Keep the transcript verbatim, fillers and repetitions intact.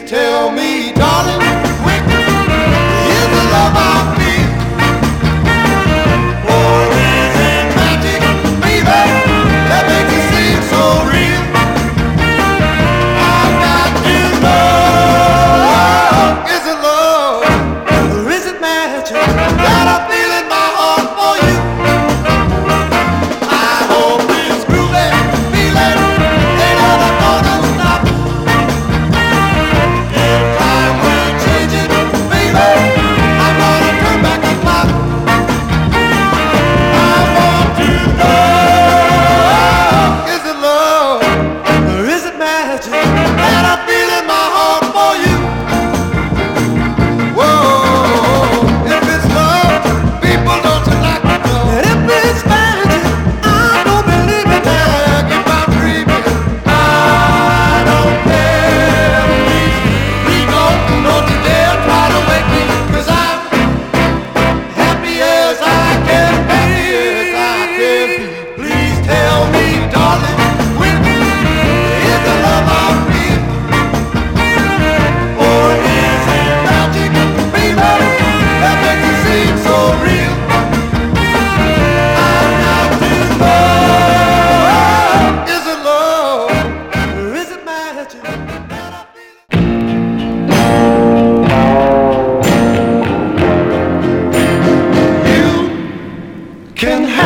tell me, darling, quick, is the love I feel? Or is it magic, baby, that makes it seem so real? I've got to know, is it love, or is it magic that I feel in my heart for you? I hope this groovy feeling ain't ever gonna stop. If time will change it, baby, I'm gonna turn back the clock. I want to know, is it love, or is it magic that I feel in my heart for you? Whoa, if it's love, people, don't you like to know? And if it's magic, I don't believe it. Now, if I'm dreaming, I don't care. Please, please don't, don't you dare try to wake me, 'cause I'm happy as I can be, as I can be. Please tell me, darling, when is the love I feel? Or is it magic, baby, that makes it seem so real? I've got to know, is it love, or is it magic that I feel? You can